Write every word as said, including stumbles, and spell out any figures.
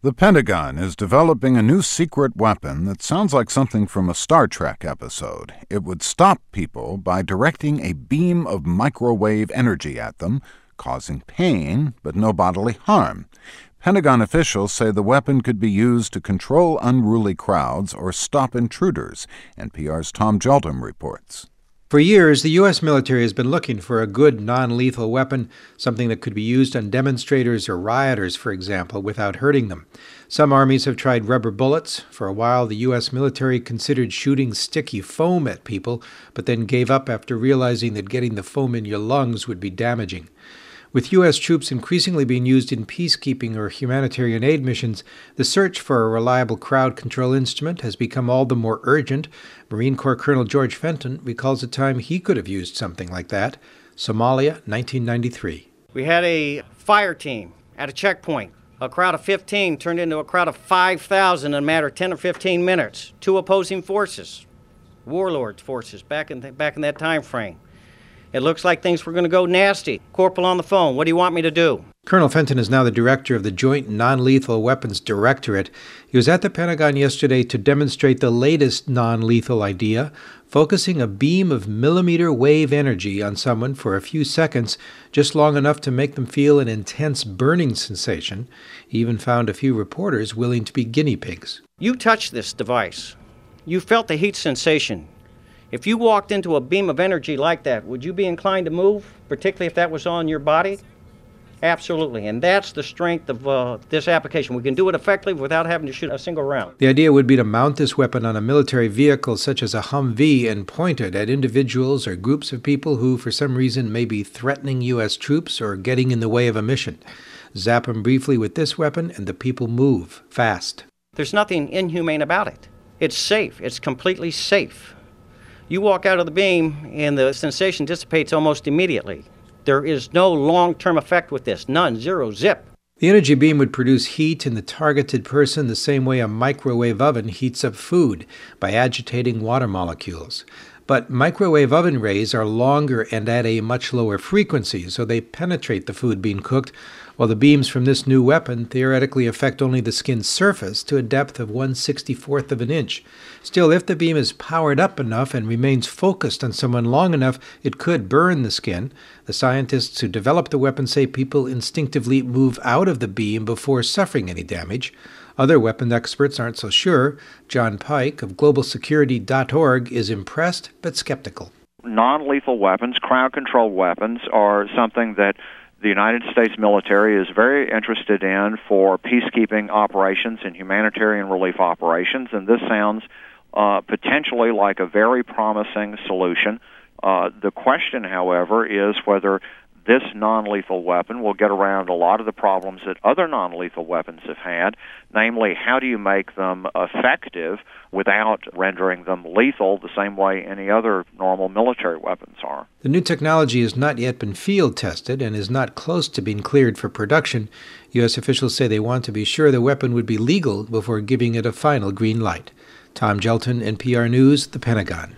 The Pentagon is developing a new secret weapon that sounds like something from a Star Trek episode. It would stop people by directing a beam of microwave energy at them, causing pain but no bodily harm. Pentagon officials say the weapon could be used to control unruly crowds or stop intruders. N P R's Tom Gelton reports. For years, the U S military has been looking for a good non-lethal weapon, something that could be used on demonstrators or rioters, for example, without hurting them. Some armies have tried rubber bullets. For a while, the U S military considered shooting sticky foam at people, but then gave up after realizing that getting the foam in your lungs would be damaging. With U S troops increasingly being used in peacekeeping or humanitarian aid missions, the search for a reliable crowd control instrument has become all the more urgent. Marine Corps Colonel George Fenton recalls a time he could have used something like that. Somalia, nineteen ninety-three. We had a fire team at a checkpoint. A crowd of fifteen turned into a crowd of five thousand in a matter of ten or fifteen minutes. Two opposing forces, warlords forces, back in, th- back in that time frame. It looks like things were going to go nasty. Corporal on the phone, what do you want me to do? Colonel Fenton is now the director of the Joint Non-Lethal Weapons Directorate. He was at the Pentagon yesterday to demonstrate the latest non-lethal idea, focusing a beam of millimeter wave energy on someone for a few seconds, just long enough to make them feel an intense burning sensation. He even found a few reporters willing to be guinea pigs. You touched this device. You felt the heat sensation. If you walked into a beam of energy like that, would you be inclined to move, particularly if that was on your body? Absolutely, and that's the strength of uh, this application. We can do it effectively without having to shoot a single round. The idea would be to mount this weapon on a military vehicle such as a Humvee and point it at individuals or groups of people who, for some reason, may be threatening U S troops or getting in the way of a mission. Zap them briefly with this weapon and the people move fast. There's nothing inhumane about it. It's safe. It's completely safe. You walk out of the beam and the sensation dissipates almost immediately. There is no long-term effect with this. None. Zero. Zip. The energy beam would produce heat in the targeted person the same way a microwave oven heats up food, by agitating water molecules. But microwave oven rays are longer and at a much lower frequency, so they penetrate the food being cooked, while the beams from this new weapon theoretically affect only the skin's surface to a depth of one sixty-fourth of an inch. Still, if the beam is powered up enough and remains focused on someone long enough, it could burn the skin. The scientists who developed the weapon say people instinctively move out of the beam before suffering any damage. Other weapon experts aren't so sure. John Pike of global security dot org is impressed but skeptical. Non-lethal weapons, crowd-controlled weapons, are something that the United States military is very interested in for peacekeeping operations and humanitarian relief operations, and this sounds uh, potentially like a very promising solution. Uh, the question, however, is whether this non-lethal weapon will get around a lot of the problems that other non-lethal weapons have had, namely, how do you make them effective without rendering them lethal the same way any other normal military weapons are? The new technology has not yet been field tested and is not close to being cleared for production. U S officials say they want to be sure the weapon would be legal before giving it a final green light. Tom Gelton, N P R News, the Pentagon.